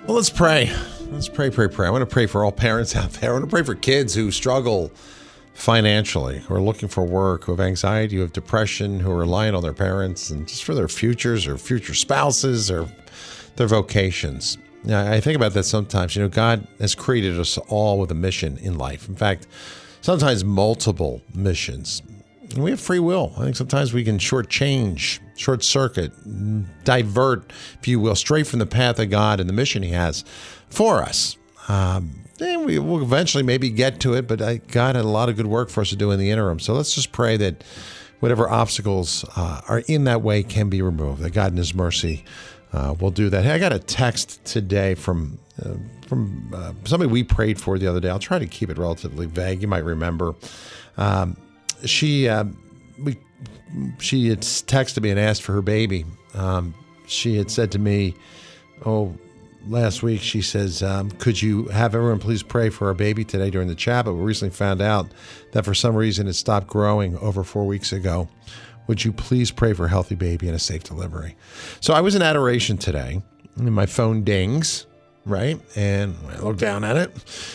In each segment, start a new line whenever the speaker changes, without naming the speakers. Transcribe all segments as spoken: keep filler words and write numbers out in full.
Well, let's pray. Let's pray, pray, pray. I want to pray for all parents out there. I want to pray for kids who struggle financially, who are looking for work, who have anxiety, who have depression, who are relying on their parents, and just for their futures or future spouses or their vocations. Now, I think about that sometimes. You know, God has created us all with a mission in life. In fact, sometimes multiple missions. And we have free will. I think sometimes we can shortchange, short circuit, divert, if you will, straight from the path of God and the mission He has for us. Um, and we will eventually maybe get to it, but I, God had a lot of good work for us to do in the interim. So let's just pray that whatever obstacles uh, are in that way can be removed, that God in His mercy uh, will do that. Hey, I got a text today from uh, from uh, somebody we prayed for the other day. I'll try to keep it relatively vague. You might remember. Um, She uh, we she had texted me and asked for her baby. Um, she had said to me, oh, last week, she says, um, could you have everyone please pray for our baby today during the chat? But we recently found out that for some reason it stopped growing over four weeks ago. Would you please pray for a healthy baby and a safe delivery? So I was in adoration today, and my phone dings, right? And I look down at it.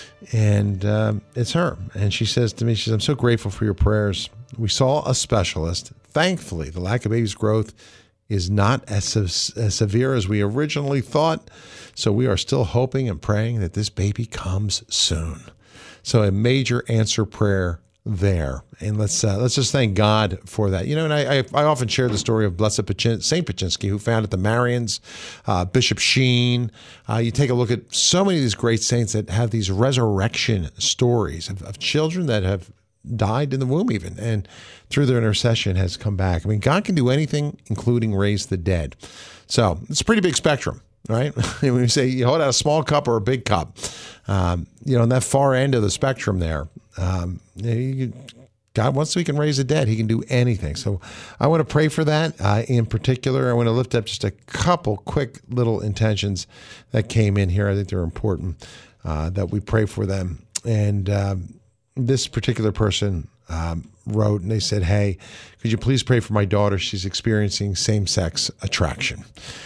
And um, it's her. And she says to me, she says, I'm so grateful for your prayers. We saw a specialist. Thankfully, the lack of baby's growth is not as, as severe as we originally thought. So we are still hoping and praying that this baby comes soon. So a major answer prayer there. And let's uh, let's just thank God for that. You know, and I I, I often share the story of Blessed Pachin- Saint Paczynski, who founded the Marians, uh, Bishop Sheen. Uh, you take a look at so many of these great saints that have these resurrection stories of, of children that have died in the womb even, and through their intercession has come back. I mean, God can do anything, including raise the dead. So it's a pretty big spectrum. Right? When you say you hold out a small cup or a big cup, um, you know, on that far end of the spectrum there, um, you, God wants we can raise the dead. He can do anything. So I want to pray for that. Uh, in particular, I want to lift up just a couple quick little intentions that came in here. I think they're important uh, that we pray for them. And um, this particular person um, wrote, and they said, hey, could you please pray for my daughter? She's experiencing same-sex attraction.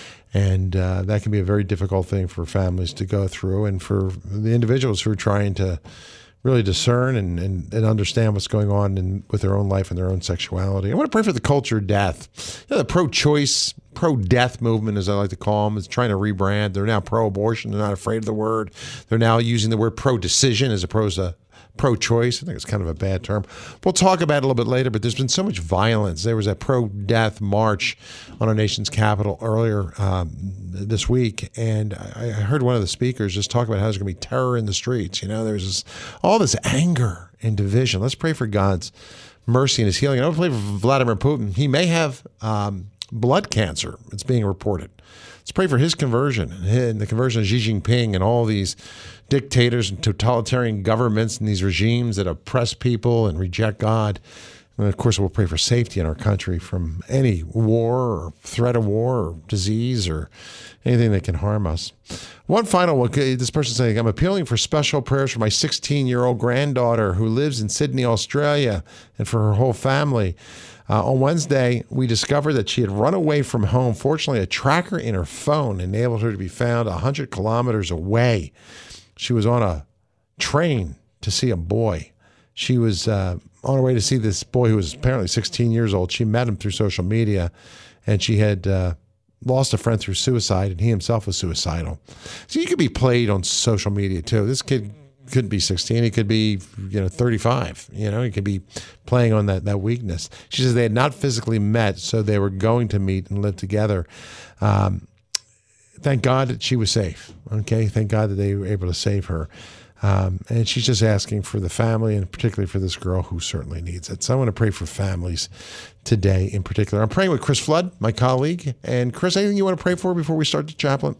And uh, that can be a very difficult thing for families to go through, and for the individuals who are trying to really discern and, and, and understand what's going on in, with their own life and their own sexuality. I want to pray for the culture of death. You know, the pro-choice, pro-death movement, as I like to call them, is trying to rebrand. They're now pro-abortion. They're not afraid of the word. They're now using the word pro-decision as opposed to pro-choice. I think it's kind of a bad term. We'll talk about it a little bit later, but there's been so much violence. There was a pro-death march on our nation's capital earlier um, this week, and I, I heard one of the speakers just talk about how there's going to be terror in the streets. You know, there's this, all this anger and division. Let's pray for God's mercy and His healing. I want to pray for Vladimir Putin. He may have um, blood cancer. It's being reported. Let's pray for his conversion and the conversion of Xi Jinping and all these dictators and totalitarian governments and these regimes that oppress people and reject God. And of course, we'll pray for safety in our country from any war or threat of war or disease or anything that can harm us. One final one. This person saying, I'm appealing for special prayers for my sixteen-year-old granddaughter who lives in Sydney, Australia, and for her whole family. Uh, on Wednesday, we discovered that she had run away from home. Fortunately, a tracker in her phone enabled her to be found one hundred kilometers away. She was on a train to see a boy. She was uh, on her way to see this boy who was apparently sixteen years old. She met him through social media, and she had uh, lost a friend through suicide, and he himself was suicidal. So you could be played on social media, too. This kid could be sixteen. He could be, you know, thirty-five. You know, he could be playing on that, that weakness. She says they had not physically met, so they were going to meet and live together. Um, thank God that she was safe. Okay, thank God that they were able to save her. Um, and she's just asking for the family, and particularly for this girl who certainly needs it. So I want to pray for families today in particular. I'm praying with Chris Flood, my colleague. And Chris, anything you want to pray for before we start the chaplain?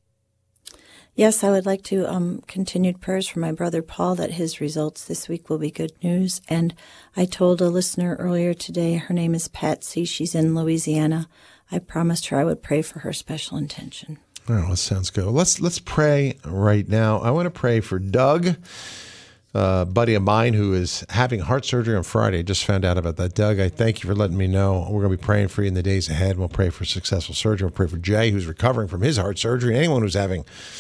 Yes, I would like to um, continued prayers for my brother Paul, that his results this week will be good news. And I told a listener earlier today, her name is Patsy. She's in Louisiana. I promised her I would pray for her special intention.
Oh, that sounds good. Let's let's pray right now. I want to pray for Doug, a buddy of mine who is having heart surgery on Friday. I just found out about that. Doug, I thank you for letting me know. We're going to be praying for you in the days ahead. We'll pray for successful surgery. We'll pray for Jay, who's recovering from his heart surgery. Anyone who's having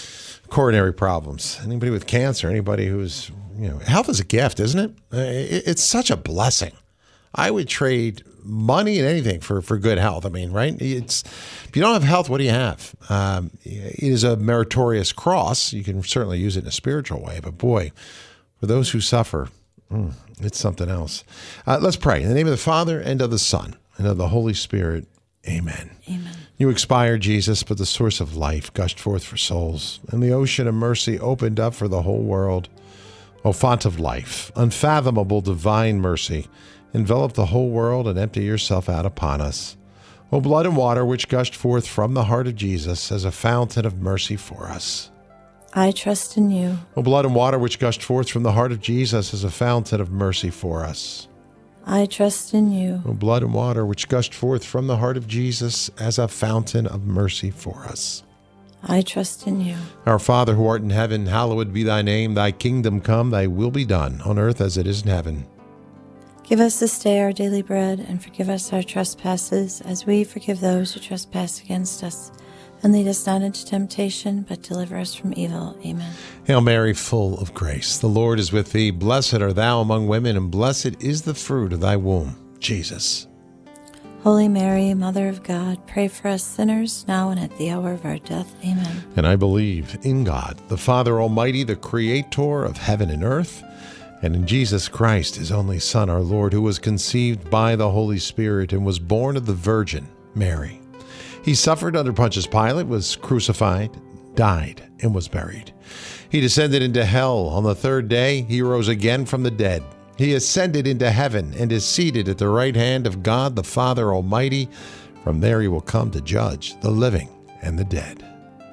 coronary problems, anybody with cancer, anybody who's, you know, health is a gift, isn't it? Uh, it it's such a blessing. I would trade money and anything for, for good health. I mean, right? It's if you don't have health, what do you have? Um, it is a meritorious cross. You can certainly use it in a spiritual way, but boy, for those who suffer, mm, it's something else. Uh, let's pray. In the name of the Father, and of the Son, and of the Holy Spirit, amen.
Amen.
You expired, Jesus, but the source of life gushed forth for souls, and the ocean of mercy opened up for the whole world. O font of life, unfathomable divine mercy, envelop the whole world and empty yourself out upon us. O blood and water which gushed forth from the heart of Jesus as a fountain of mercy for us.
I trust in you.
O blood and water which gushed forth from the heart of Jesus as a fountain of mercy for us.
I trust in you.
O blood and water which gushed forth from the heart of Jesus as a fountain of mercy for us.
I trust in you.
Our Father who art in heaven, hallowed be thy name. Thy kingdom come, thy will be done, on earth as it is in heaven.
Give us this day our daily bread, and forgive us our trespasses, as we forgive those who trespass against us. And lead us not into temptation, but deliver us from evil. Amen.
Hail Mary, full of grace, the Lord is with thee. Blessed art thou among women, and blessed is the fruit of thy womb, Jesus.
Holy Mary, Mother of God, pray for us sinners, now and at the hour of our death. Amen.
And I believe in God, the Father Almighty, the Creator of heaven and earth, and in Jesus Christ, his only Son, our Lord, who was conceived by the Holy Spirit and was born of the Virgin Mary. He suffered under Pontius Pilate, was crucified, died, and was buried. He descended into hell. On the third day, he rose again from the dead. He ascended into heaven and is seated at the right hand of God, the Father Almighty. From there he will come to judge the living and the dead.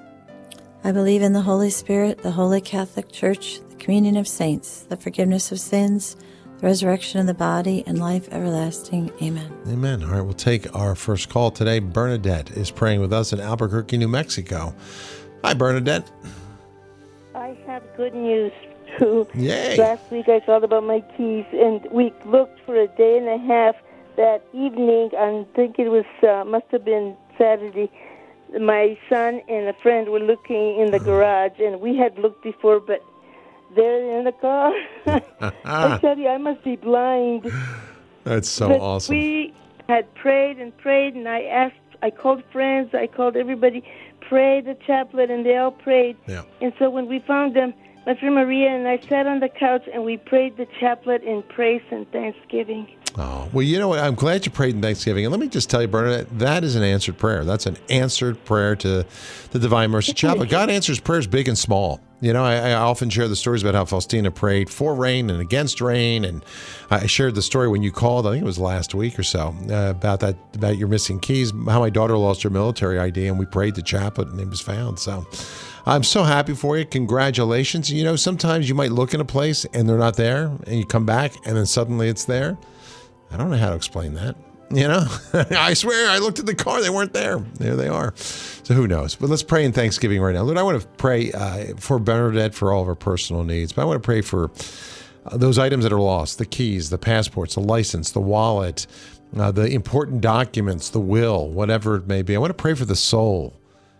I believe in the Holy Spirit, the Holy Catholic Church, the communion of saints, the forgiveness of sins, the resurrection of the body, and life everlasting. Amen.
Amen. All right, we'll take our first call today. Bernadette is praying with us in Albuquerque, New Mexico. Hi, Bernadette.
I have good news, too.
Yay.
Last week I thought about my keys, and we looked for a day and a half. That evening, I think it was, uh, must have been Saturday, my son and a friend were looking in the garage, and we had looked before, but they're in the car. I tell you, I must be blind.
That's so
but
awesome.
We had prayed and prayed, and I asked, I called friends, I called everybody, pray the chaplet, and they all prayed.
Yeah.
And so when we found them, my friend Maria and I sat on the couch, and we prayed the chaplet in praise and thanksgiving.
Oh, well, you know what? I'm glad you prayed in Thanksgiving. And let me just tell you, Bernadette, that is an answered prayer. That's an answered prayer to the Divine Mercy Chaplet. God answers prayers big and small. You know, I, I often share the stories about how Faustina prayed for rain and against rain. And I shared the story when you called, I think it was last week or so, uh, about that, about your missing keys, how my daughter lost her military I D, and we prayed the chaplet, and it was found. So I'm so happy for you. Congratulations. You know, sometimes you might look in a place and they're not there, and you come back, and then suddenly it's there. I don't know how to explain that. You know, I swear I looked at the car. They weren't there. There they are. So who knows? But let's pray in Thanksgiving right now. Lord, I want to pray uh, for Bernadette for all of her personal needs. But I want to pray for uh, those items that are lost, the keys, the passports, the license, the wallet, uh, the important documents, the will, whatever it may be. I want to pray for the soul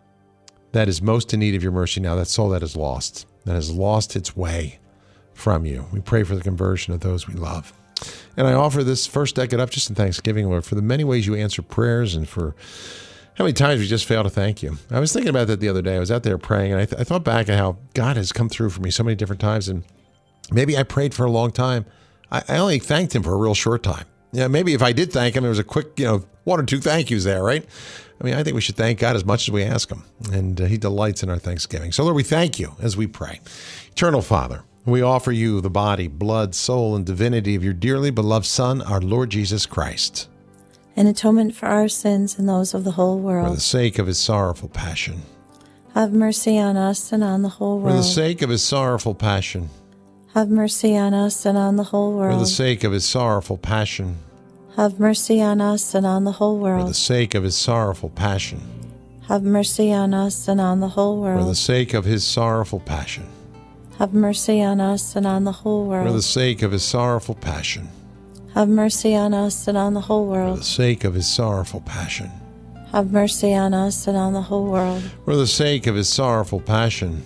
that is most in need of your mercy now, that soul that is lost, that has lost its way from you. We pray for the conversion of those we love. And I offer this first decade up just in Thanksgiving, Lord, for the many ways you answer prayers and for how many times we just fail to thank you. I was thinking about that the other day. I was out there praying, and I, th- I thought back at how God has come through for me so many different times. And maybe I prayed for a long time. I, I only thanked him for a real short time. Yeah, maybe if I did thank him, it was a quick, you know, one or two thank yous there, right? I mean, I think we should thank God as much as we ask him. And uh, he delights in our thanksgiving. So, Lord, we thank you as we pray. Eternal Father, we offer you the body, blood, soul, and divinity of your dearly beloved Son, our Lord Jesus Christ.
An atonement for our sins and those of the whole
For
world.
the sake of his sorrowful passion.
Have mercy on us and on the whole
For
world.
the sake of his sorrowful passion.
Have mercy on us and on the whole
For
world.
the sake of his sorrowful passion.
Have mercy on us and on the whole
For the
world.
sake of his sorrowful passion.
Have mercy on us and on the whole
For the
world.
sake of his sorrowful passion.
Have mercy on us and on the whole
For the
world.
sake of his sorrowful passion.
Have mercy on us and on the whole
For the
world.
sake of his sorrowful passion.
Have mercy on us and on the whole world.
For the sake of his sorrowful passion.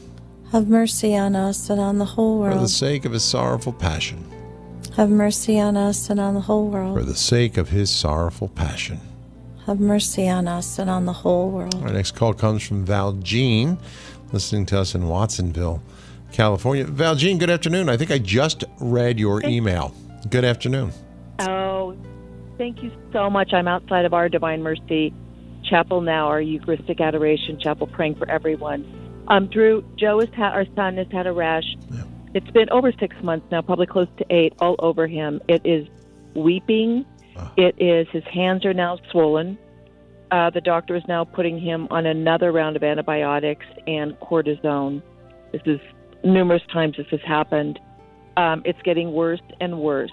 Have mercy on us and on the whole
For the
world.
sake of his sorrowful passion.
Have mercy on us and on the whole
For
world.
the sake of his sorrowful passion.
Have mercy on us and on the whole world.
Our next call comes from Valjean, listening to us in Watsonville, California. Valjean, good afternoon. I think I just read your email. Good afternoon.
Oh, thank you so much. I'm outside of our Divine Mercy Chapel now, our Eucharistic Adoration Chapel, praying for everyone. Um, Drew, Joe has had, our son has had a rash.
Yeah.
It's been over six months now, probably close to eight, all over him. It is weeping.
Oh.
It is, his hands are now swollen. Uh, the doctor is now putting him on another round of antibiotics and cortisone. This is numerous times this has happened. Um, it's getting worse and worse.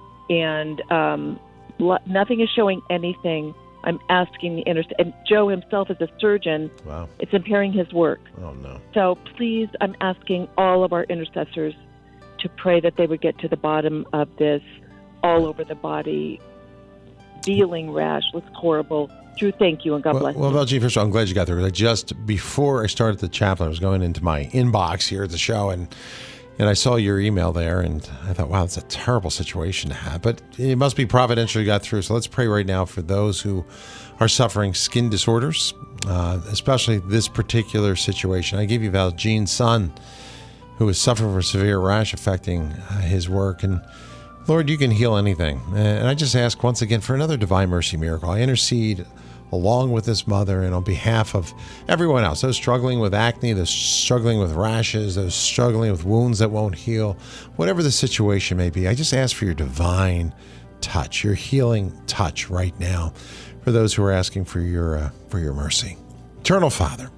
And um, blo- nothing is showing anything. I'm asking the inter- and Joe himself is a surgeon.
Wow.
It's impairing his work.
Oh, no.
So please, I'm asking all of our intercessors to pray that they would get to the bottom of this all over the body. Dealing rash looks horrible. Drew, thank you, and God
Well,
bless
well
you.
Valjean, first of all, I'm glad you got there. I just, before I started the chapel, I was going into my inbox here at the show, and and I saw your email there, and I thought, wow, that's a terrible situation to have. But it must be providential you got through. So let's pray right now for those who are suffering skin disorders, uh, especially this particular situation. I gave you Valjean's son, who is suffering from a severe rash affecting uh, his work. And Lord, you can heal anything. And I just ask once again for another Divine Mercy miracle. I intercede along with this mother and on behalf of everyone else, those struggling with acne, those struggling with rashes, those struggling with wounds that won't heal, whatever the situation may be. I just ask for your divine touch, your healing touch right now for those who are asking for your uh, for your mercy. Eternal Father,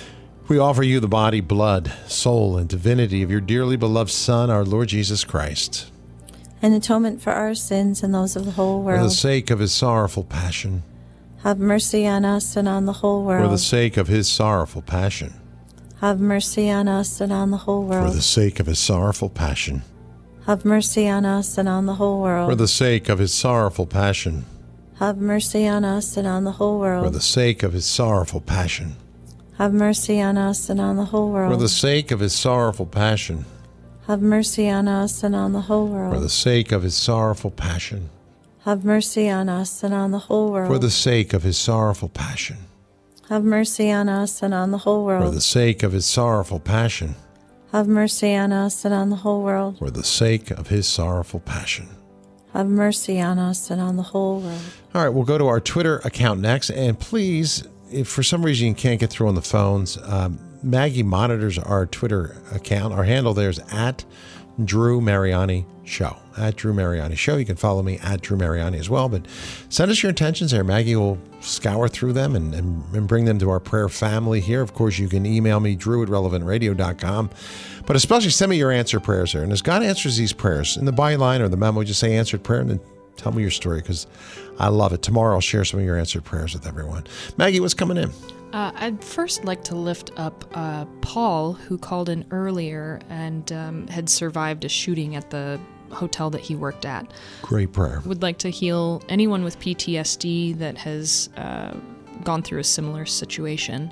we offer you the body, blood, soul, and divinity of your dearly beloved Son, our Lord Jesus Christ,
An atonement for our sins and those of the whole
for the
world.
sake of his sorrowful passion.
Have mercy on us and on the whole
For
world.
the sake of his sorrowful passion.
Have mercy on us and on the whole
For
world.
the sake of his sorrowful passion.
Have mercy on us and on the whole world.
For the sake of his sorrowful passion.
Have mercy on us and on the whole world.
For the sake of his sorrowful passion.
Have mercy on us and on the whole world.
For the sake of his sorrowful passion.
Have mercy on us and on the whole world.
For the sake of his sorrowful passion.
Have mercy on us and on the whole world.
For the sake of his sorrowful passion.
Have mercy on us and on the whole world.
For the sake of his sorrowful passion.
Have mercy on us and on the whole world.
For the sake of his sorrowful passion.
Have mercy on us and on the whole world.
All right, we'll go to our Twitter account next. And please, if for some reason you can't get through on the phones, um, Maggie monitors our Twitter account. Our handle there is at Drew Mariani Show. At Drew Mariani Show. You can follow me at Drew Mariani as well. But send us your intentions there. Maggie will scour through them and, and, and bring them to our prayer family here. Of course, you can email me, drew at relevant radio dot com. But especially send me your answer prayers there. And as God answers these prayers, in the byline or the memo, just say answered prayer and then tell me your story because I love it. Tomorrow I'll share some of your answered prayers with everyone. Maggie, what's coming in?
Uh, I'd first like to lift up uh, Paul, who called in earlier and um, had survived a shooting at the hotel that he worked at.
Great prayer.
Would like to heal anyone with P T S D that has uh, gone through a similar situation.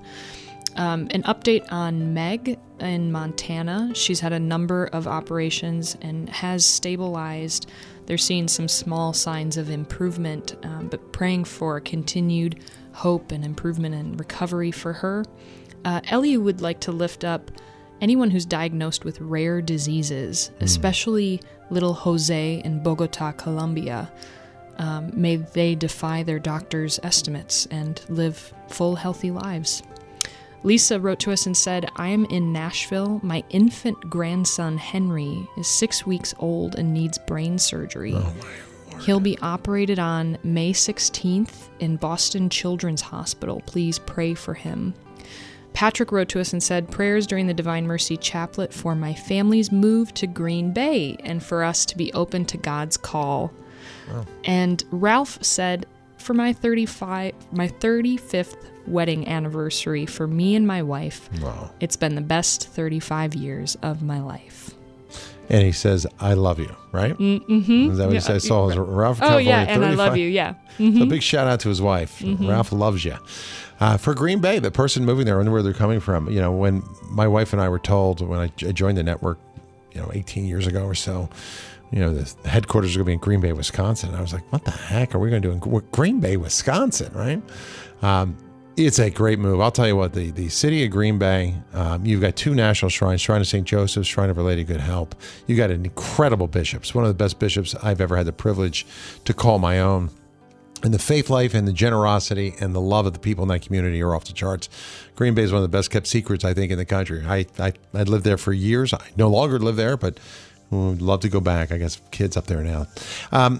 Um, an update on Meg in Montana. She's had a number of operations and has stabilized. They're seeing some small signs of improvement, um, but praying for continued hope and improvement and recovery for her. Uh, Ellie would like to lift up anyone who's diagnosed with rare diseases, mm. especially little Jose in Bogota, Colombia. Um, may they defy their doctors' estimates and live full, healthy lives. Lisa wrote to us and said, I am in Nashville. My infant grandson, Henry, is six weeks old and needs brain surgery.
Oh, my Lord.
He'll be operated on May sixteenth in Boston Children's Hospital. Please pray for him. Patrick wrote to us and said, prayers during the Divine Mercy Chaplet for my family's move to Green Bay and for us to be open to God's call. Wow. And Ralph said, for my thirty-five, my thirty-fifth wedding anniversary for me and my wife.
Wow.
It's been the best thirty-five years of my life.
and he says, I love you, right?
Mm-hmm.
Is that what
yeah.
he said? I saw his Ralph
Oh,
California,
yeah, and I
thirty-five
love you, yeah. Mm-hmm.
So a big shout out to his wife. Mm-hmm. Ralph loves you. Uh, for Green Bay, the person moving there, I wonder where they're coming from. You know, when my wife and I were told when I I joined the network, you know, eighteen years ago or so, you know, the headquarters are going to be in Green Bay, Wisconsin. I was like, what the heck are we going to do in Green Bay, Wisconsin, right? Um, it's a great move. I'll tell you what, the, the city of Green Bay, um, you've got two national shrines, Shrine of Saint Joseph, Shrine of Our Lady of Good Help. You've got an incredible bishops, one of the best bishops I've ever had the privilege to call my own. And the faith life and the generosity and the love of the people in that community are off the charts. Green Bay is one of the best kept secrets, I think, in the country. I, I, I lived there for years. I no longer live there, but would love to go back. I got some kids up there now. Um,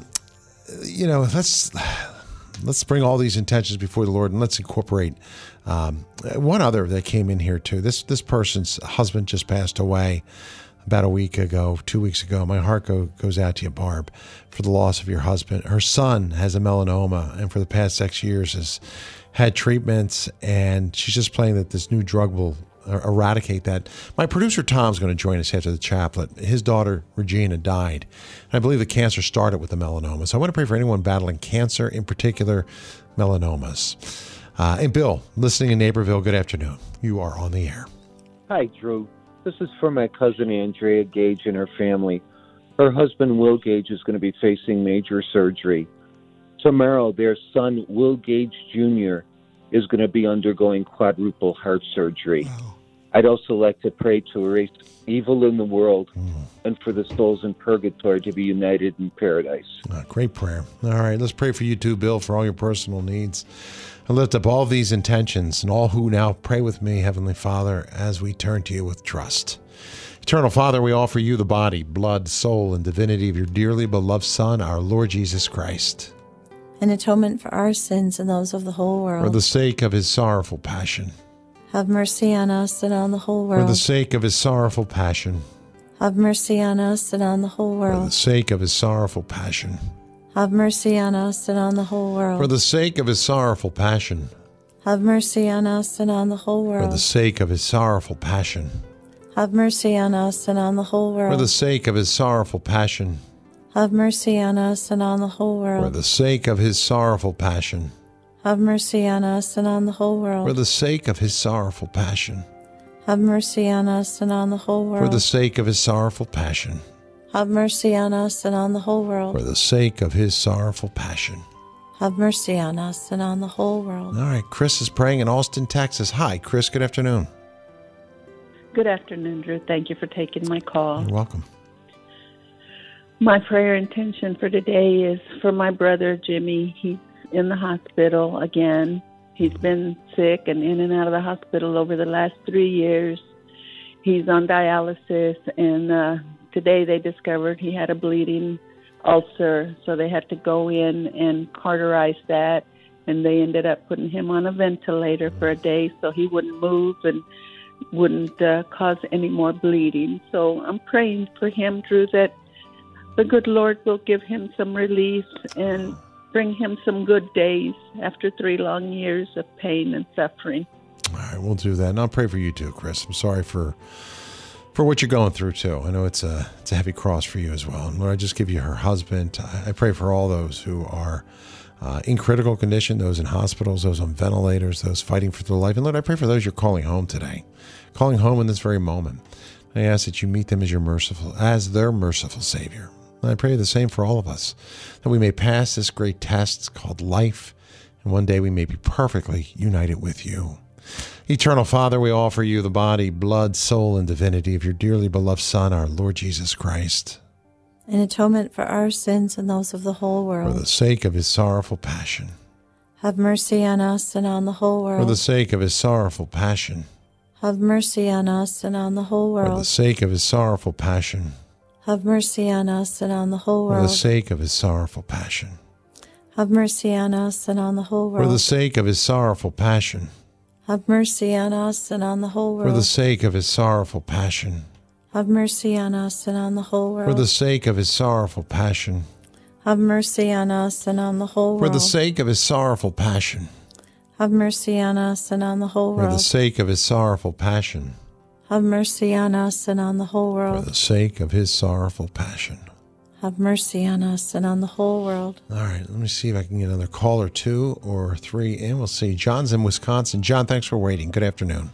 you know, let's let's bring all these intentions before the Lord, and let's incorporate um, one other that came in here too. This this person's husband just passed away about a week ago, two weeks ago. My heart go, goes out to you, Barb, for the loss of your husband. Her son has a melanoma, and for the past six years has had treatments, and she's just praying that this new drug will eradicate that. My producer Tom's going to join us after the chaplet. His daughter Regina died, and I believe the cancer started with the melanoma. So I want to pray for anyone battling cancer, in particular melanomas. Uh, and Bill, listening in Naperville, good afternoon. You are on the air.
Hi, Drew. This is for my cousin Andrea Gage and her family. Her husband Will Gage is going to be facing major surgery. Tomorrow, their son Will Gage Junior is going to be undergoing quadruple heart surgery. Oh. I'd also like to pray to erase evil in the world mm. and for the souls in purgatory to be united in paradise.
Oh, great prayer. All right, let's pray for you too, Bill, for all your personal needs. I lift up all these intentions and all who now pray with me, Heavenly Father, as we turn to you with trust. Eternal Father, we offer you the body, blood, soul, and divinity of your dearly beloved Son, our Lord Jesus Christ.
An atonement for our sins and those of the whole world.
For the sake of his sorrowful passion.
Have mercy on us and on the whole world.
For the sake of his sorrowful passion.
Have mercy on us and on the whole world.
For the sake of his sorrowful passion.
Have mercy on us and on the whole world.
For the sake of his sorrowful passion.
Have mercy on us and on the whole world.
For the sake of his sorrowful passion.
Have mercy on us and on the whole world.
For the sake of his sorrowful passion.
Have mercy on us and on the whole world.
For the sake of his sorrowful passion.
Have mercy on us and on the whole world.
For the sake of his sorrowful passion.
Have mercy on us and on the whole world.
For the sake of his sorrowful passion.
Have mercy on us and on the whole world.
For the sake of his sorrowful passion.
Have mercy on us and on the whole world.
All right, Chris is praying in Austin, Texas. Hi, Chris. Good afternoon.
Good afternoon, Drew. Thank you for taking my call.
You're welcome.
My prayer intention for today is for my brother, Jimmy. He's in the hospital again. He's been sick and in and out of the hospital over the last three years. He's on dialysis, and uh, today they discovered he had a bleeding ulcer, so they had to go in and cauterize that, and they ended up putting him on a ventilator for a day so he wouldn't move and wouldn't uh, cause any more bleeding. So I'm praying for him, Drew, that the good Lord will give him some relief and bring him some good days after three long years of pain and suffering.
All right, we'll do that. And I'll pray for you too, Chris. I'm sorry for for what you're going through too. I know it's a it's a heavy cross for you as well. And Lord, I just give you her husband. I pray for all those who are uh, in critical condition, those in hospitals, those on ventilators, those fighting for their life. And Lord, I pray for those you're calling home today, calling home in this very moment. I ask that you meet them as your merciful, as their merciful Savior. And I pray the same for all of us, that we may pass this great test called life, and one day we may be perfectly united with you. Eternal Father, we offer you the body, blood, soul, and divinity of your dearly beloved Son, our Lord Jesus Christ.
An atonement for our sins and those of the whole world.
For the sake of his sorrowful passion.
Have mercy on us and on the whole world.
For the sake of his sorrowful passion.
Have mercy on us and on the whole world.
For the sake of his sorrowful passion.
Have mercy on us and on the whole world.
For the sake of his sorrowful passion.
Have mercy on us and on the whole world.
For the sake of his sorrowful passion.
Have mercy on us and on the whole world.
For the sake of his sorrowful passion.
Have mercy on us and on the whole world.
For the sake of his sorrowful passion.
Have mercy on us and on the whole world.
For the sake of his sorrowful passion.
Have mercy on us and on the whole world.
For the sake of his sorrowful passion.
Have mercy on us and on the whole
for
world.
the sake of his sorrowful passion.
Have mercy on us and on the whole world.
All right, let me see if I can get another call or two or three in. We'll see. John's in Wisconsin. John, thanks for waiting. Good afternoon.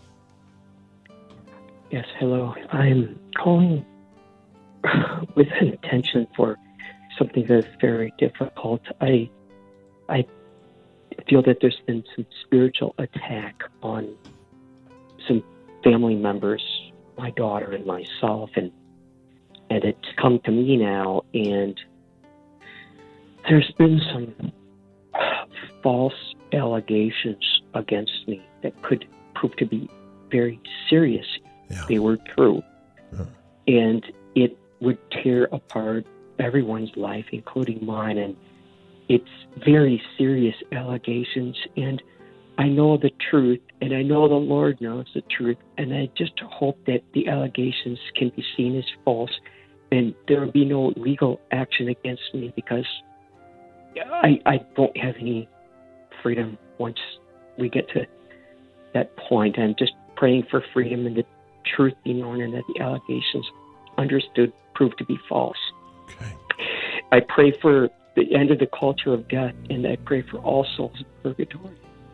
Yes, hello. I'm calling with an intention for something that's very difficult. I I feel that there's been some spiritual attack on some family members, my daughter and myself, and and it's come to me now, and there's been some false allegations against me that could prove to be very serious
Yeah.
if they were true.
Yeah.
And it would tear apart everyone's life, including mine, and it's very serious allegations, and I know the truth, and I know the Lord knows the truth, and I just hope that the allegations can be seen as false, and there will be no legal action against me, because I, I won't have any freedom once we get to that point. I'm just praying for freedom and the truth be known, and that the allegations understood prove to be false.
Okay.
I pray for the end of the culture of death, and I pray for all souls in purgatory.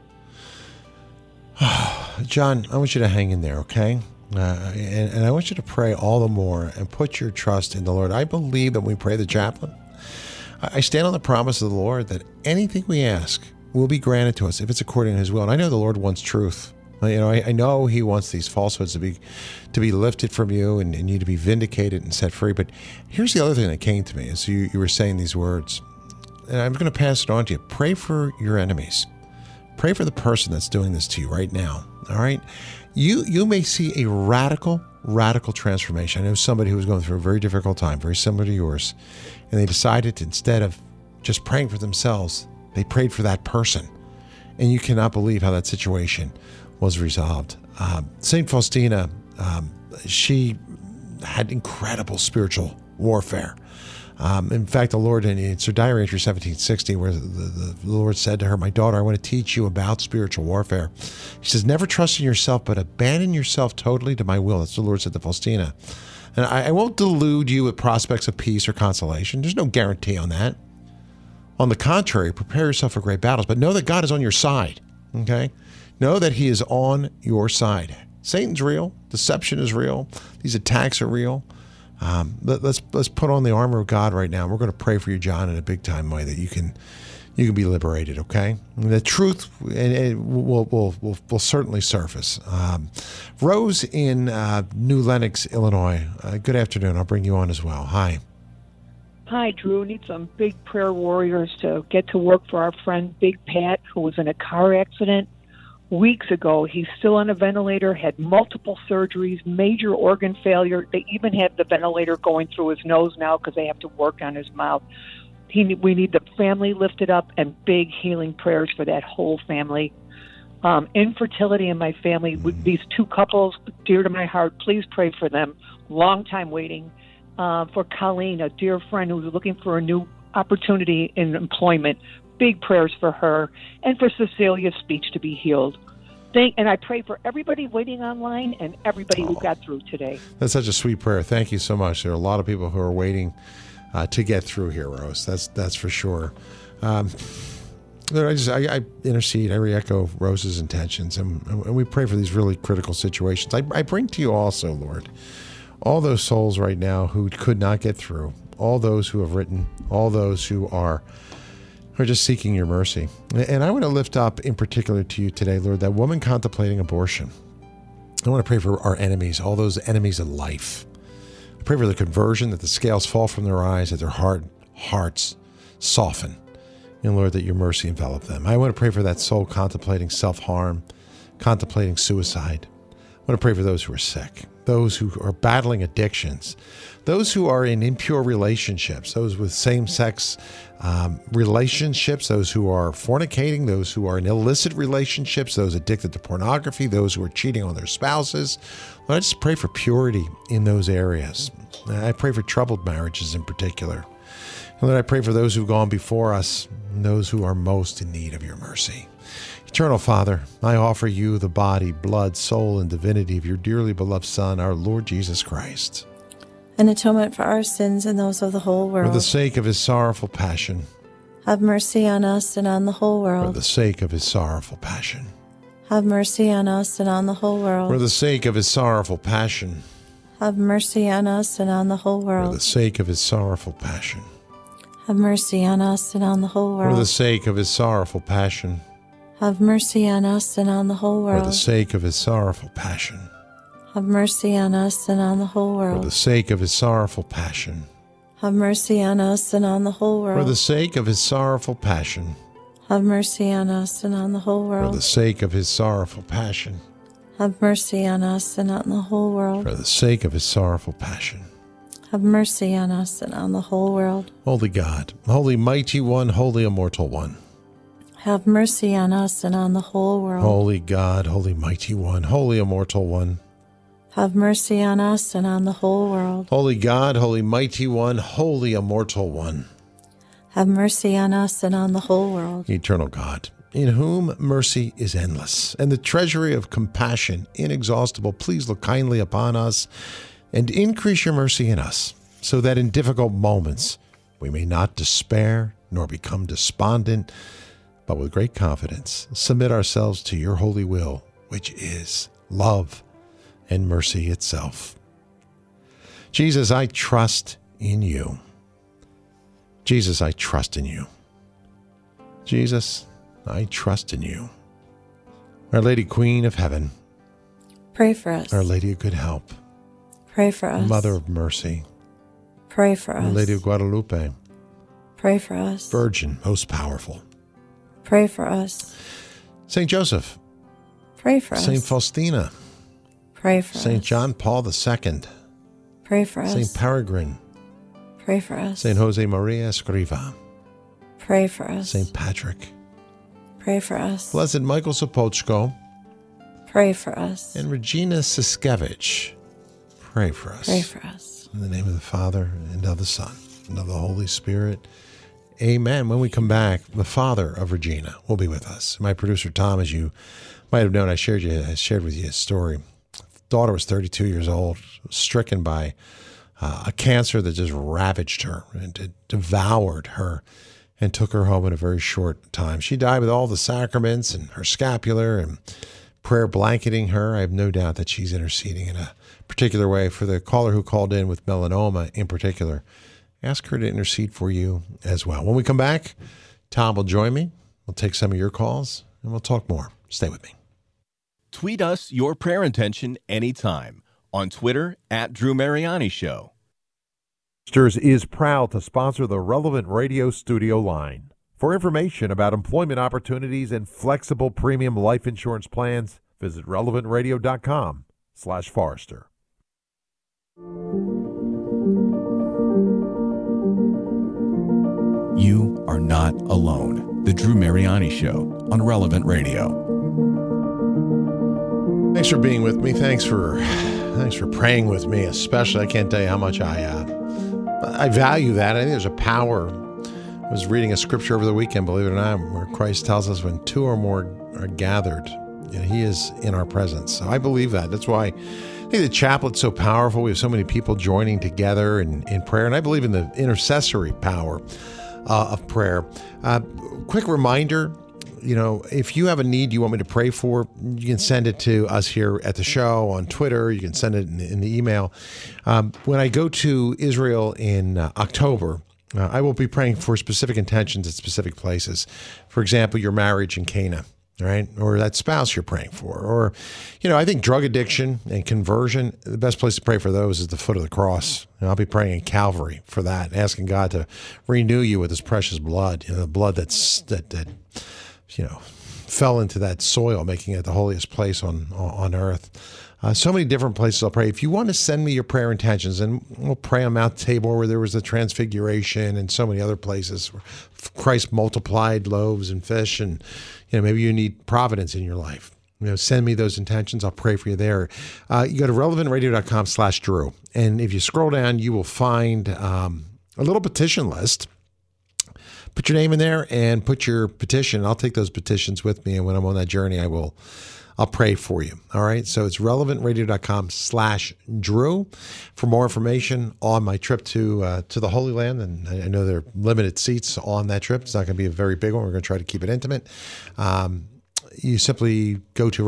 John, I want you to hang in there, okay? Uh, and, and I want you to pray all the more and put your trust in the Lord. I believe that when we pray the chaplain, I stand on the promise of the Lord that anything we ask will be granted to us if it's according to his will. And I know the Lord wants truth. You know, I, I know he wants these falsehoods to be to be lifted from you and, and you to be vindicated and set free. But here's the other thing that came to me as you, you were saying these words. And I'm going to pass it on to you. Pray for your enemies. Pray for the person that's doing this to you right now. All right? You you may see a radical, radical transformation. I know somebody who was going through a very difficult time, very similar to yours, and they decided to, instead of just praying for themselves, they prayed for that person. And you cannot believe how that situation was resolved. Um, Saint Faustina, um, she had incredible spiritual warfare. Um, in fact, the Lord, in it's her diary entry seventeen sixty, where the, the, the Lord said to her, "My daughter, I want to teach you about spiritual warfare." He says, "Never trust in yourself, but abandon yourself totally to my will." That's what the Lord said to Faustina. And I, I won't delude you with prospects of peace or consolation. There's no guarantee on that. On the contrary, prepare yourself for great battles, but know that God is on your side, okay? Know that he is on your side. Satan's real. Deception is real. These attacks are real. Um, let, let's let's put on the armor of God right now. We're going to pray for you, John, in a big time way that you can you can be liberated. Okay, and the truth and, and will, will will will certainly surface. Um, Rose in uh, New Lenox, Illinois. Uh, good afternoon. I'll bring you on as well. Hi.
Hi, Drew. Need some big prayer warriors to get to work for our friend Big Pat, who was in a car accident weeks ago. He's still on a ventilator, had multiple surgeries, major organ failure. They even have the ventilator going through his nose now because they have to work on his mouth. He, we need the family lifted up and big healing prayers for that whole family. Um, infertility in my family, with these two couples dear to my heart, please pray for them. Long time waiting. Uh, for Colleen, a dear friend who's looking for a new opportunity in employment. Big prayers for her, and for Cecilia's speech to be healed. Thank, and I pray for everybody waiting online and everybody oh, who got through today.
That's such a sweet prayer. Thank you so much. There are a lot of people who are waiting uh, to get through here, Rose. That's that's for sure. Um, I just I, I intercede. I re-echo Rose's intentions, and, and we pray for these really critical situations. I, I bring to you also, Lord, all those souls right now who could not get through, all those who have written, all those who are. Or just seeking your mercy. And I want to lift up in particular to you today, Lord, that woman contemplating abortion. I want to pray for our enemies, all those enemies of life. I pray for the conversion, that the scales fall from their eyes, that their heart, hearts soften. And Lord, that your mercy envelop them. I want to pray for that soul contemplating self-harm, contemplating suicide. I want to pray for those who are sick, those who are battling addictions, those who are in impure relationships, those with same-sex um, relationships, those who are fornicating, those who are in illicit relationships, those addicted to pornography, those who are cheating on their spouses. Lord, I just pray for purity in those areas. I pray for troubled marriages in particular. And Lord, I pray for those who've gone before us, and those who are most in need of your mercy. Eternal Father, I offer you the body, blood, soul, and divinity of your dearly beloved Son, our Lord Jesus Christ.
An atonement for our sins and those of the whole world.
For the sake of his sorrowful passion.
Have mercy on us and on the whole world.
For the sake of his sorrowful passion.
Have mercy on us and on the whole world.
For the sake of his sorrowful passion.
Have mercy on us and on the whole world.
For the sake of his sorrowful passion.
Have mercy on us and on the whole world.
For the sake of his sorrowful passion.
Have mercy on us and on the whole world.
For the sake of his sorrowful passion.
Have mercy on us and on the whole world.
For the sake of his sorrowful passion.
Have mercy on us and on the whole world.
For the sake of his sorrowful passion.
Have mercy on us and on the whole world.
For the sake of his sorrowful passion.
Have mercy on us and on the whole world.
For the sake of his sorrowful passion.
Have mercy on us and on the whole world.
Holy God, holy mighty one, holy immortal one.
Have mercy on us and on the whole world.
Holy God, holy mighty one, holy immortal one.
Have mercy on us and on the whole world.
Holy God, holy mighty one, holy immortal one.
Have mercy on us and on the whole world.
Eternal God, in whom mercy is endless, and the treasury of compassion inexhaustible, please look kindly upon us and increase your mercy in us, so that in difficult moments we may not despair nor become despondent, but with great confidence submit ourselves to your holy will, which is love and mercy itself. Jesus, I trust in you. Jesus, I trust in you. Jesus, I trust in you. Our Lady Queen of Heaven,
pray for us.
Our Lady of Good Help,
pray for us.
Mother of Mercy,
pray for us.
Our Lady of Guadalupe,
pray for us.
Virgin, most powerful,
pray for us.
Saint Joseph,
pray for
Saint
us.
Faustina,
pray for
Saint
us.
John Paul the Second,
pray for us.
Saint Peregrine,
pray for us.
Saint Jose Maria Escriva,
pray for us.
Saint Patrick,
pray for us.
Blessed Michael Sopochko,
pray for us.
and Regina Siskevich, pray for us.
Pray for us.
In the name of the Father, and of the Son, and of the Holy Spirit. Amen. When we come back, the father of Regina will be with us. My producer, Tom, as you might have known, I shared you, I shared with you a story. Daughter was thirty-two years old, stricken by uh, a cancer that just ravaged her and it devoured her and took her home in a very short time. She died with all the sacraments and her scapular and prayer blanketing her. I have no doubt that she's interceding in a particular way for the caller who called in with melanoma in particular. Ask her to intercede for you as well. When we come back, Tom will join me. We'll take some of your calls and we'll talk more. Stay with me.
Tweet us your prayer intention anytime on Twitter at Drew Mariani Show.
Sters is proud to sponsor the Relevant Radio Studio line. For information about employment opportunities and flexible premium life insurance plans, visit relevant radio dot com slash Forrester.
You are not alone. The Drew Mariani Show on Relevant Radio.
Thanks for being with me. Thanks for thanks for praying with me, especially. I can't tell you how much I uh, I value that. I think there's a power. I was reading a scripture over the weekend, believe it or not, where Christ tells us when two or more are gathered, you know, he is in our presence. So I believe that. That's why I think the chaplet's so powerful. We have so many people joining together in, in prayer, and I believe in the intercessory power uh, of prayer. Uh, quick reminder, you know, if you have a need you want me to pray for, you can send it to us here at the show on Twitter. You can send it in, in the email. Um, when I go to Israel in uh, October, uh, I will be praying for specific intentions at specific places. For example, your marriage in Cana, right? Or that spouse you're praying for. Or, you know, I think drug addiction and conversion, the best place to pray for those is the foot of the cross. And I'll be praying in Calvary for that, asking God to renew you with his precious blood, you know, the blood that's that that you know, fell into that soil, making it the holiest place on on earth. Uh, so many different places I'll pray. If you want to send me your prayer intentions, and we'll pray on Mount Tabor where there was the Transfiguration and so many other places where Christ multiplied loaves and fish, and you know maybe you need providence in your life. You know, send me those intentions. I'll pray for you there. Uh, you go to relevant radio dot com slash Drew, and if you scroll down, you will find um, a little petition list. put your name in there and put your petition. I'll take those petitions with me, and when I'm on that journey, I will. I'll pray for you. All right. So it's relevantradio.com slash Drew for more information on my trip to uh, to the Holy Land. And I know there are limited seats on that trip. It's not going to be a very big one. We're going to try to keep it intimate. Um, you simply go to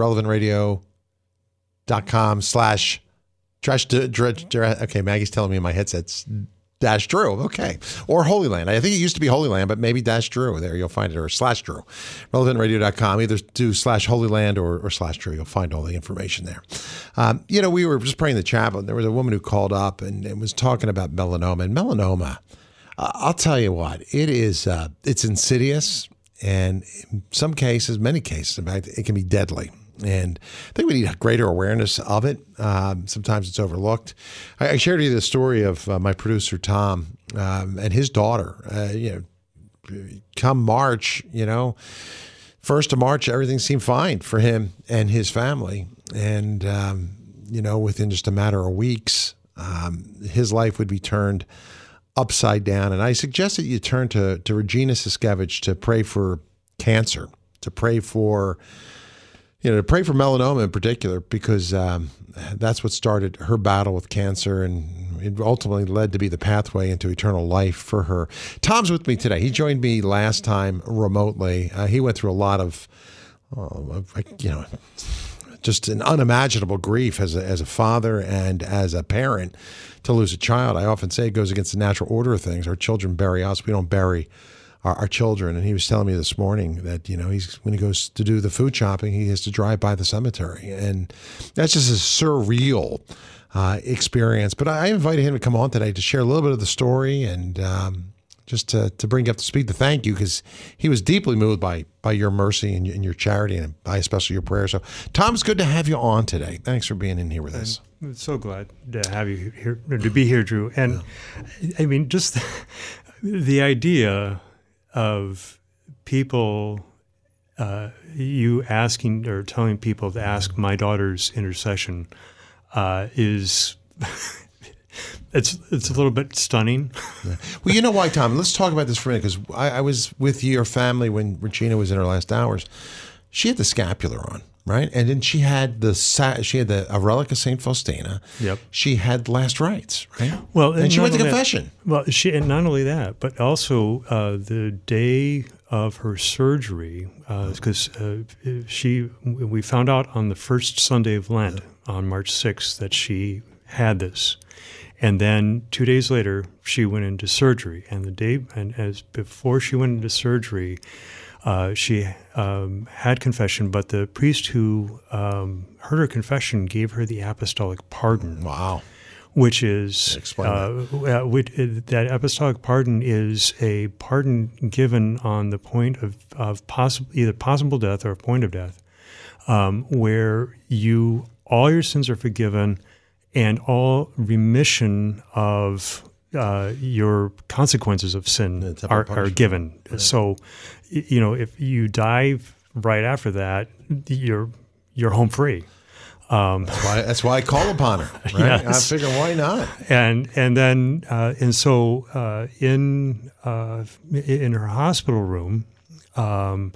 relevantradio.com slash trash. Okay. Maggie's telling me in my headset's dash Drew. Okay. Or Holy Land. I think it used to be Holy Land, but maybe dash Drew. There you'll find it, or slash Drew. relevant radio dot com. Either do slash Holy Land or, or slash Drew. You'll find all the information there. Um, you know, we were just praying the chapel. There was a woman who called up and, and was talking about melanoma. And melanoma, uh, I'll tell you what, it is, uh, it's insidious. And in some cases, many cases, in fact, it can be deadly. And I think we need greater awareness of it. Um, sometimes it's overlooked. I, I shared with you the story of uh, my producer, Tom, um, and his daughter. Uh, you know, come March, you know, first of March, everything seemed fine for him and his family. And, um, you know, within just a matter of weeks, um, his life would be turned upside down. And I suggested you turn to, to Regina Siskevich to pray for cancer, to pray for... You know, to pray for melanoma in particular, because um, that's what started her battle with cancer, and it ultimately led to be the pathway into eternal life for her. Tom's with me today. He joined me last time remotely. Uh, he went through a lot of, uh, you know, just an unimaginable grief as a, as a father and as a parent to lose a child. I often say it goes against the natural order of things. Our children bury us. We don't bury Our, our children. And he was telling me this morning that, you know, he's when he goes to do the food shopping, he has to drive by the cemetery. And that's just a surreal uh, experience. But I invited him to come on today to share a little bit of the story and um, just to, to bring you up to speed, to thank you, because he was deeply moved by by your mercy and, and your charity, and by especially your prayer. So, Tom, it's good to have you on today. Thanks for being in here with us.
I'm so glad to have you here, to be here, Drew. And yeah. I mean, just the, the idea of people, uh, you asking or telling people to ask my daughter's intercession uh, is, it's it's a little bit stunning.
Yeah. Well, you know why, Tom? Let's talk about this for a minute, because I, I was with your family when Regina was in her last hours. She had the scapular on, right? And then she had the she had the a relic of Saint Faustina. Yep. She had last rites, right?
Well,
and, and she went to confession.
That, well, she and not only that, but also uh, the day of her surgery, because uh, uh, she we found out on the first Sunday of Lent on March sixth that she had this, and then two days later she went into surgery. And the day and as before she went into surgery. Uh, she um, had confession, but the priest who um, heard her confession gave her the apostolic pardon.
Wow.
Which is,
Explain
uh,
that.
Uh, which, uh, that apostolic pardon is a pardon given on the point of, of possible, either possible death or point of death, um, where you, all your sins are forgiven and all remission of Uh, your consequences of sin are, are given. Yeah. So, you know, if you die right after that, you're you're home free. Um,
that's why that's why I call upon her. Right? Yes. I figure why not.
And and then uh, and so uh, in uh, in her hospital room, um,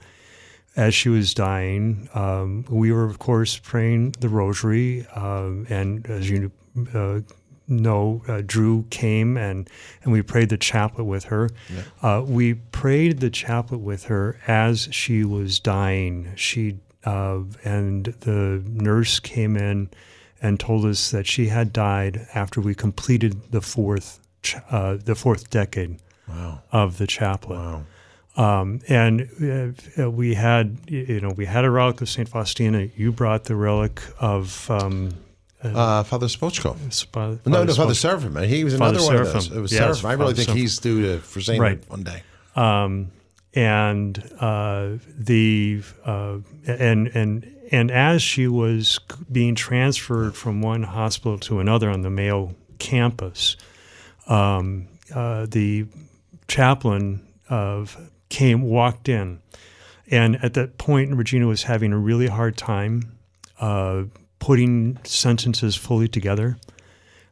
as she was dying, um, we were of course praying the Rosary, um, and as you. Uh, No, uh, Drew came and, and we prayed the chaplet with her. Yeah. Uh, we prayed the chaplet with her as she was dying. She uh, and the nurse came in and told us that she had died after we completed the fourth ch- uh, the fourth decade wow. of the chaplet.
Wow.
Um, and uh, we had you know we had a relic of Saint Faustina. You brought the relic of. Um,
Uh, uh, Father Spochko.
Father,
no, no,
Sp-
Father Seraphim. He was another
Father
one
Seraphim.
of those. It was
yes,
Seraphim. I really
Father
think
Seraphim.
he's due to for Saint
right.
one day.
Um, and uh, the uh, and and and as she was being transferred from one hospital to another on the Mayo campus, um, uh, the chaplain of came walked in, and at that point, Regina was having a really hard time. Uh, putting sentences fully together.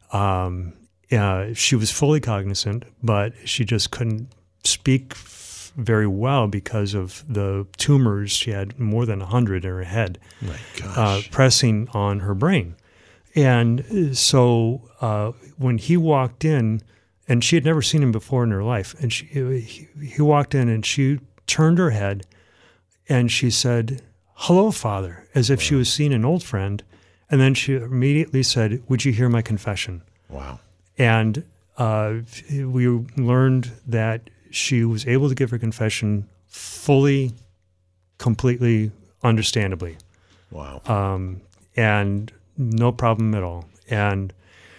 Um, uh, she was fully cognizant, but she just couldn't speak f- very well because of the tumors. She had more than one hundred in her head,
My gosh.
uh, pressing on her brain. And so uh, when he walked in, and she had never seen him before in her life, and she, he, he walked in and she turned her head and she said, "Hello, Father," as if wow. she was seeing an old friend. And then she immediately said, "Would you hear my confession?"
Wow.
And uh, we learned that she was able to give her confession fully, completely, understandably.
Wow.
Um, and no problem at all. And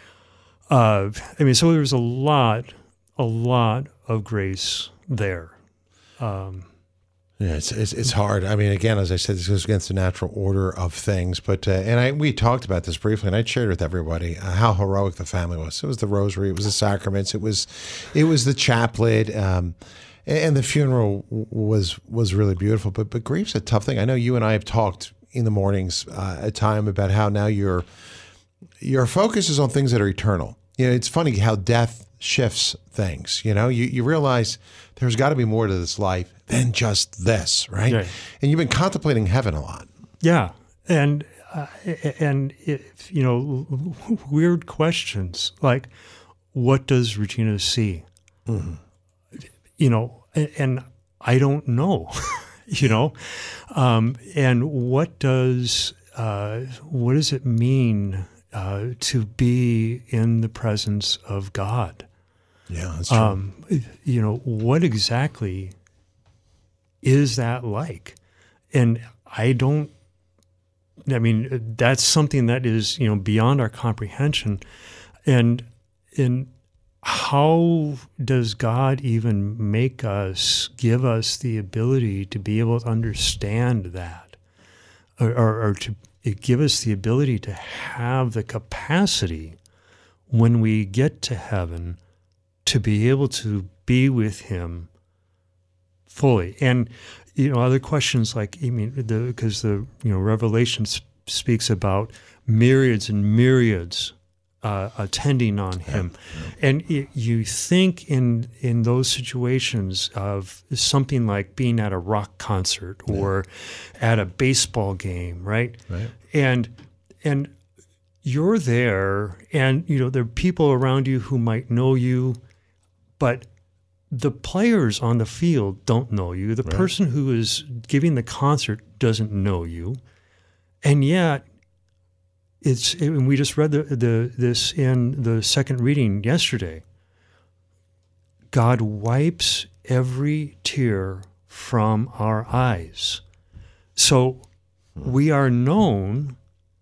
uh, I mean, so there was a lot, a lot of grace there. Um,
Yeah, it's, it's it's hard. I mean, again, as I said, this goes against the natural order of things. But uh, and I we talked about this briefly, and I shared with everybody uh, how heroic the family was. It was the rosary, it was the sacraments, it was it was the chaplet, um, and the funeral was was really beautiful. But but grief's a tough thing. I know you and I have talked in the mornings uh, at time about how now your your focus is on things that are eternal. You know, it's funny how death shifts things. You know, you you realize there's got to be more to this life than just this, right?
Right.
And you've been contemplating heaven a lot.
Yeah, and uh, and if, you know, weird questions like, what does Regina see?
Mm-hmm.
You know, and I don't know. you know, um, and what does uh, what does it mean uh, to be in the presence of God?
Yeah, that's true.
Um, you know, what exactly is that like? And I don't, I mean, that's something that is, you know, beyond our comprehension. And, and how does God even make us, give us the ability to be able to understand that? Or, or, or to give us the ability to have the capacity when we get to heaven to be able to be with him fully. And, you know, other questions like, I mean, the, because the, you know, Revelation sp- speaks about myriads and myriads uh, attending on him. Yeah, yeah. And it, you think in, in those situations of something like being at a rock concert or yeah. at a baseball game, right?
Right.
And, and you're there and, you know, there are people around you who might know you, but the players on the field don't know you. The right. person who is giving the concert doesn't know you. And yet, it's, and we just read the, the this in the second reading yesterday. God wipes every tear from our eyes. So we are known,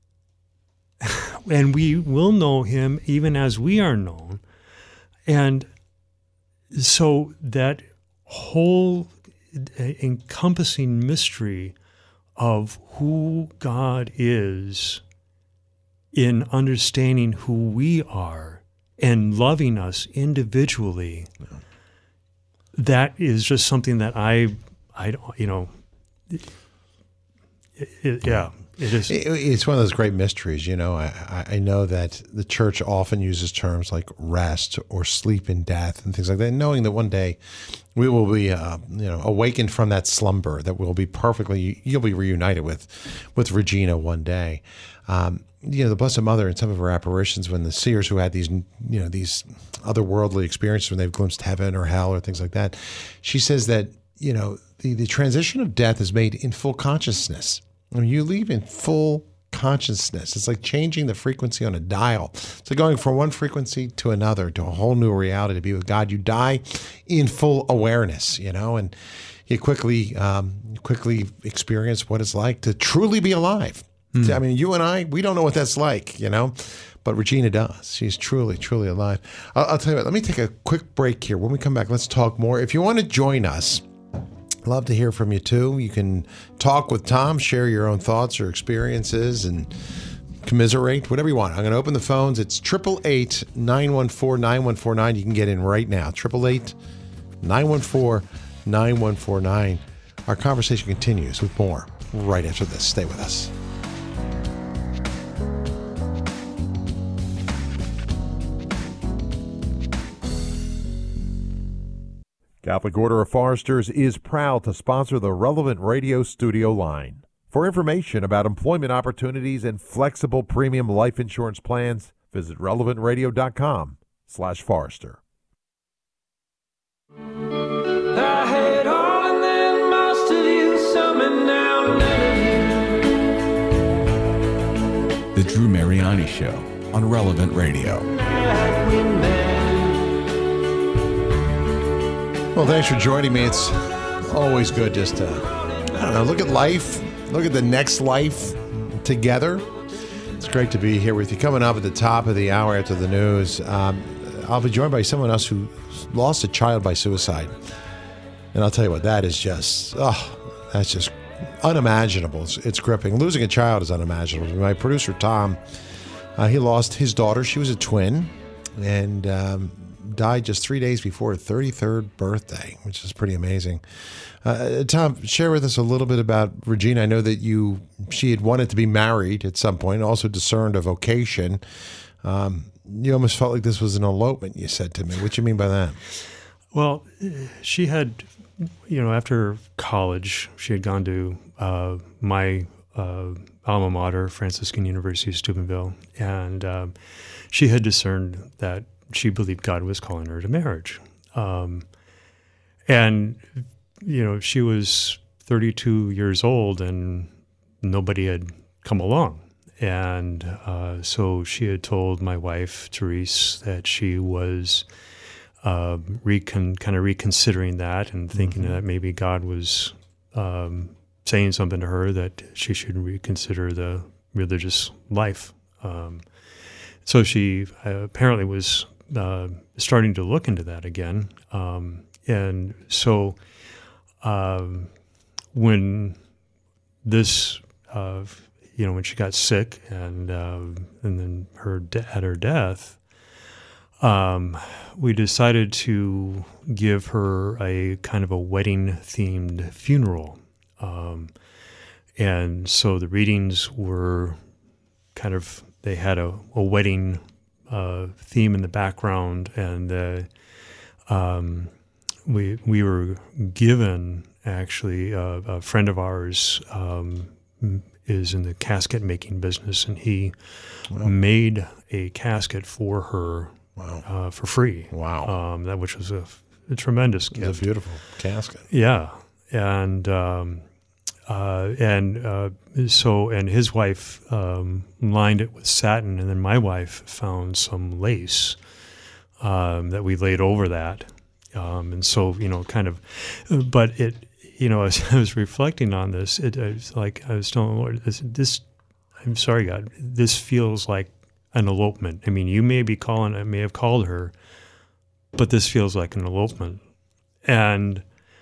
and we will know him even as we are known. And so that whole encompassing mystery of who God is in understanding who we are and loving us individually, yeah. that is just something that I, I you know, it, it, yeah. It is.
It's one of those great mysteries, you know. I, I know that the church often uses terms like rest or sleep in death and things like that, knowing that one day we will be, uh, you know, awakened from that slumber, that we'll be perfectly, you'll be reunited with, with Regina one day. Um, you know, the Blessed Mother in some of her apparitions, when the seers who had these, you know, these otherworldly experiences when they've glimpsed heaven or hell or things like that, she says that, you know, the, the transition of death is made in full consciousness. I mean, you leave in full consciousness. It's like changing the frequency on a dial. It's like going from one frequency to another, to a whole new reality, to be with God. You die in full awareness, you know, and you quickly, um, quickly experience what it's like to truly be alive. Mm. I mean, you and I, we don't know what that's like, you know, but Regina does. She's truly, truly alive. I'll, I'll tell you what, let me take a quick break here. When we come back, let's talk more. If you want to join us, love to hear from you too. You can talk with Tom, share your own thoughts or experiences, and commiserate, whatever you want. I'm going to open the phones. It's eight eight eight, nine one four, nine one four nine. You can get in right now. eight eight eight, nine one four, nine one four nine. Our conversation continues with more right after this. Stay with us.
Catholic Order of Foresters is proud to sponsor the Relevant Radio Studio line. For information about employment opportunities and flexible premium life insurance plans, visit relevant radio dot com slash Forester.
I had all and then most of you, some and now none of you.
The Drew Mariani Show on Relevant Radio.
Well, thanks for joining me. It's always good just to, I don't know, look at life, look at the next life together. It's great to be here with you. Coming up at the top of the hour after the news, um, I'll be joined by someone else who lost a child by suicide. And I'll tell you what, that is just, oh, that's just unimaginable. It's, it's gripping. Losing a child is unimaginable. My producer, Tom, uh, he lost his daughter. She was a twin and um, died just three days before her thirty-third birthday, which is pretty amazing. Uh, Tom, share with us a little bit about Regina. I know that you, she had wanted to be married at some point, also discerned a vocation. Um, you almost felt like this was an elopement, you said to me. What do you mean by that?
Well, she had, you know, after college, she had gone to uh, my uh, alma mater, Franciscan University of Steubenville, and um, she had discerned that she believed God was calling her to marriage. Um, and, you know, she was thirty-two years old and nobody had come along. And uh, so she had told my wife, Therese, that she was uh, recon- kind of reconsidering that and thinking mm-hmm. that maybe God was um, saying something to her that she should reconsider the religious life. Um, so she uh, apparently was uh, starting to look into that again. Um, and so um, when this... Uh, you know, when she got sick and uh, and then her de- at her death, um, we decided to give her a kind of a wedding-themed funeral. Um, and so the readings were kind of, they had a, a wedding uh, theme in the background, and uh, um, we we were given, actually, uh, a friend of ours um, is in the casket making business, and he wow. made a casket for her wow. uh, for free.
Wow.
Um, that which was a, a tremendous gift.
It was a beautiful casket.
Yeah. And um, uh, and uh, so, and his wife um, lined it with satin, and then my wife found some lace um, that we laid over that. Um, and so, you know, kind of, but it, you know, as I was reflecting on this, it, it was like I was telling the Lord, this, this, I'm sorry, God, this feels like an elopement. I mean, you may be calling, I may have called her, but this feels like an elopement. And,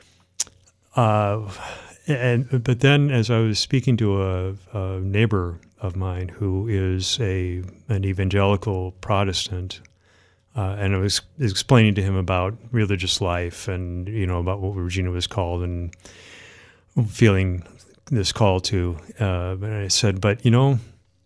uh, and but then as I was speaking to a, a neighbor of mine who is a an evangelical Protestant, Uh, and I was explaining to him about religious life and, you know, about what Regina was called and feeling this call to. Uh, and I said, but, you know,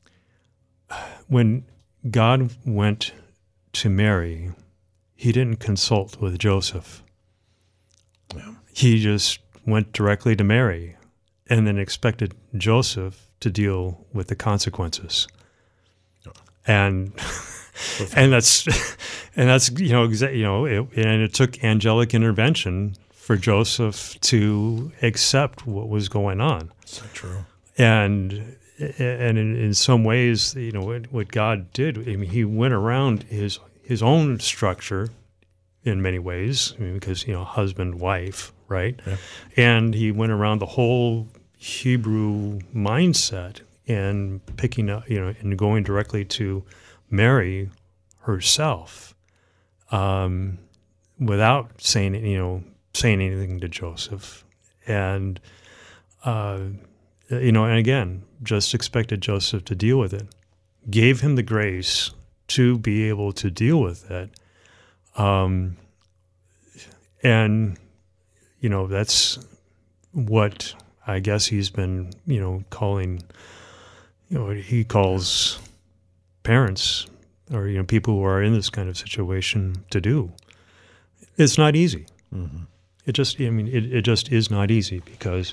when God went to Mary, he didn't consult with Joseph. Yeah. He just went directly to Mary and then expected Joseph to deal with the consequences. Yeah. And... And that's, and that's you know, exa- you know, it, and it took angelic intervention for Joseph to accept what was going on.
So true.
And and in, in some ways, you know, what, what God did, I mean, he went around his his own structure in many ways, I mean, because you know, husband, wife, right? Yeah. And he went around the whole Hebrew mindset and picking up, you know, and going directly to Mary herself, um, without saying, you know, saying anything to Joseph, and uh, you know, and again, just expected Joseph to deal with it, gave him the grace to be able to deal with it, um, and you know, that's what I guess he's been, you know, calling, you know, what he calls parents or, you know, people who are in this kind of situation to do. It's not easy.
Mm-hmm.
it just, I mean, it, it just is not easy because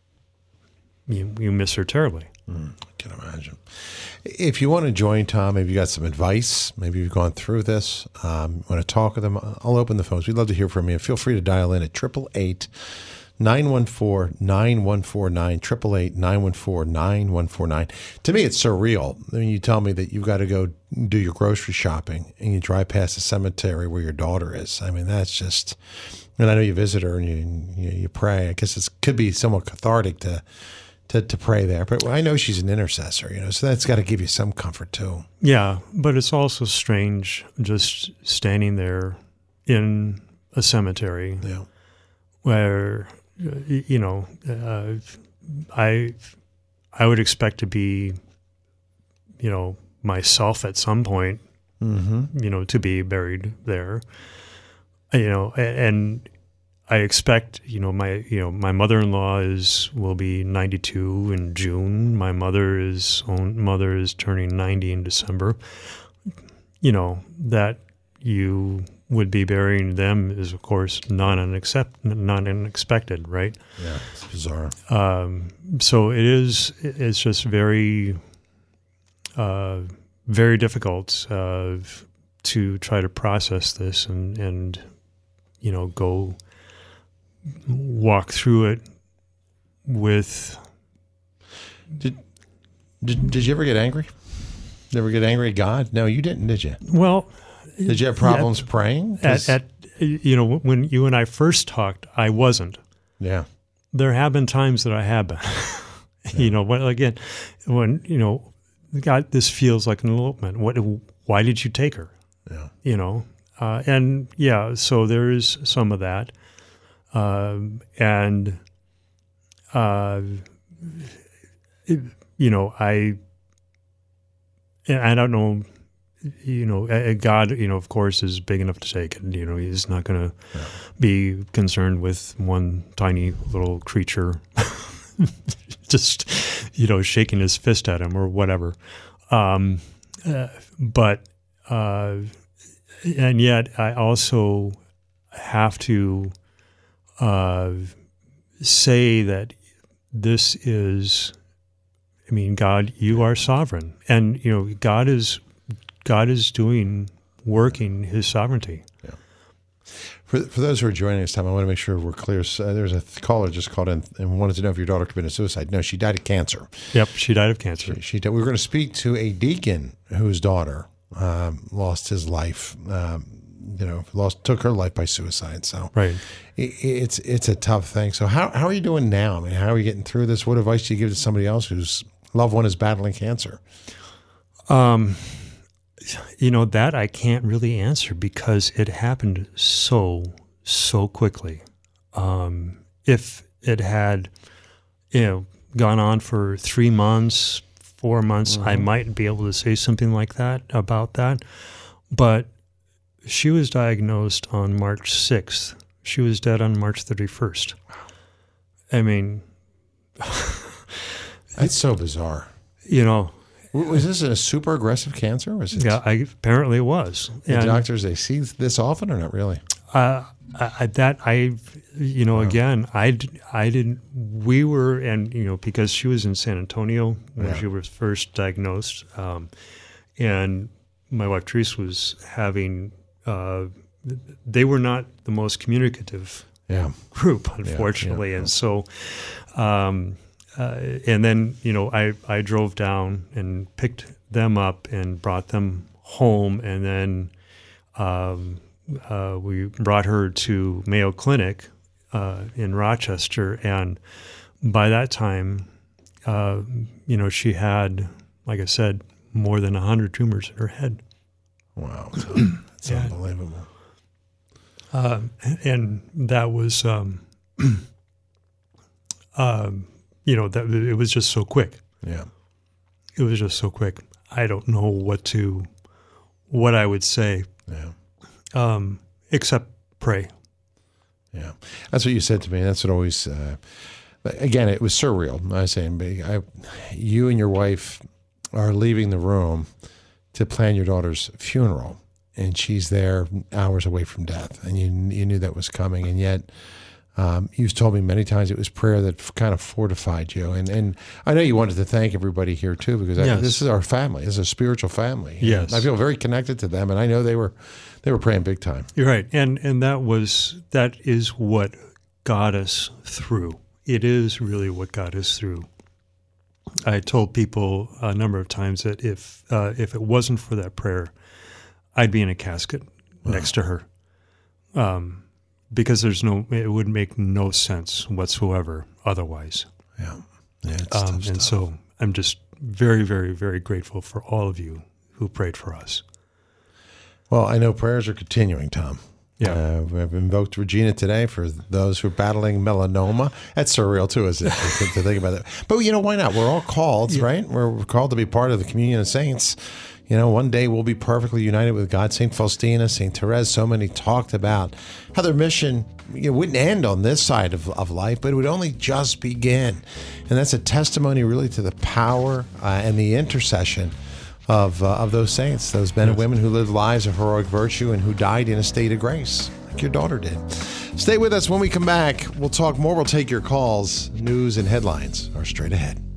you, you miss her terribly.
Mm, I can imagine. If you want to join Tom, maybe you got some advice, maybe you've gone through this, um, want to talk with him, I'll open the phones. We'd love to hear from you. Feel free to dial in at eight eight eight, nine one four, nine one four nine, eight eight eight, nine one four, nine one four nine. To me, it's surreal. I mean, you tell me that you've got to go do your grocery shopping and you drive past the cemetery where your daughter is. I mean, that's just, and I know you visit her and you, you, you pray. I guess it could be somewhat cathartic to, to, to pray there, but I know she's an intercessor, you know, so that's got to give you some comfort too.
Yeah, but it's also strange just standing there in a cemetery
yeah.
where, you know, uh, I I would expect to be, you know, myself at some point,
mm-hmm.
you know, to be buried there, you know, and I expect, you know, my, you know, my mother-in-law is, will be ninety-two in June. My mother is, own mother is turning ninety in December. You know, that you would be burying them is, of course, not unaccept, not unexpected, right?
Yeah, it's bizarre.
Um, so it is, it's just very, uh, very difficult, uh, to try to process this and, and, you know, go walk through it with.
Did, did, did you ever get angry? Did you ever get angry at God? No, you didn't, did you?
Well,
did you have problems
at,
praying?
At, at, you know, when you and I first talked, I wasn't.
Yeah.
There have been times that I have been.
Yeah.
You know, when, again, when, you know, God, this feels like an elopement. What? Why did you take her?
Yeah.
You know, uh, and yeah, so there is some of that. Um, and, uh, it, you know, I, I don't know, you know, God, you know, of course, is big enough to take it. You know, he's not going to
yeah.
be concerned with one tiny little creature just, you know, shaking his fist at him or whatever. Um, uh, but, uh, and yet I also have to, Uh, say that this is, I mean, God, you are sovereign, and you know, God is, God is doing, working His sovereignty.
Yeah. For for those who are joining us, Tom, I want to make sure we're clear. So there's a caller just called in and wanted to know if your daughter committed suicide. No, she died of cancer.
Yep, she died of cancer.
She, she died. We were going to speak to a deacon whose daughter um, lost his life. Um, you know, lost took her life by suicide. So
right,
it, it's it's a tough thing. So how how are you doing now? I mean, how are you getting through this? What advice do you give to somebody else whose loved one is battling cancer?
Um, you know, that I can't really answer because it happened so so quickly. Um, if it had, you know, gone on for three months, four months, mm-hmm. I might be able to say something like that about that, but. She was diagnosed on March sixth. She was dead on March thirty-first. I mean...
That's so bizarre.
You know...
Was this a super aggressive cancer? Was it?
Yeah, I, apparently it was.
The
and,
doctors, they see this often or not really?
Uh, I, that, I, you know, wow. again, I, I didn't... We were, and, you know, because she was in San Antonio when yeah. she was first diagnosed, um, and my wife Therese was having... Uh, they were not the most communicative
yeah.
group, unfortunately. Yeah, yeah, and so, um, uh, and then, you know, I, I drove down and picked them up and brought them home. And then um, uh, we brought her to Mayo Clinic uh, in Rochester. And by that time, uh, you know, she had, like I said, more than one hundred tumors in her head.
Wow. It's
yeah.
unbelievable.
Uh, and that was, um, um, you know, that it was just so quick.
Yeah.
It was just so quick. I don't know what to, what I would say.
Yeah.
Um, except pray.
Yeah. That's what you said to me. That's what always, uh, again, it was surreal. I was saying, I, you and your wife are leaving the room to plan your daughter's funeral. And she's there hours away from death, and you you knew that was coming, and yet Um, you've told me many times it was prayer that f- kind of fortified you. And, and I know you wanted to thank everybody here, too, because I,
Yes.
this is our family. This is a spiritual family. And
Yes.
I feel very connected to them, and I know they were they were praying big time.
You're right. And and that was that is what got us through. It is really what got us through. I told people a number of times that if uh, if it wasn't for that prayer, I'd be in a casket wow. next to her. Um Because there's no, it would make no sense whatsoever otherwise.
Yeah, yeah. It's
Um,
tough
and
stuff.
so I'm just very, very, very grateful for all of you who prayed for us.
Well, I know prayers are continuing, Tom.
Yeah.
Uh, we've invoked Regina today for those who are battling melanoma. That's surreal, too, isn't it, to think about that. But, you know, why not? We're all called,
Yeah.
right? We're called to be part of the communion of saints. You know, one day we'll be perfectly united with God. Saint Faustina, Saint Therese, so many talked about how their mission you know, wouldn't end on this side of, of life, but it would only just begin. And that's a testimony really to the power uh, and the intercession of uh, of those saints, those men and women who lived lives of heroic virtue and who died in a state of grace, like your daughter did. Stay with us. When we come back, we'll talk more. We'll take your calls. News and headlines are straight ahead.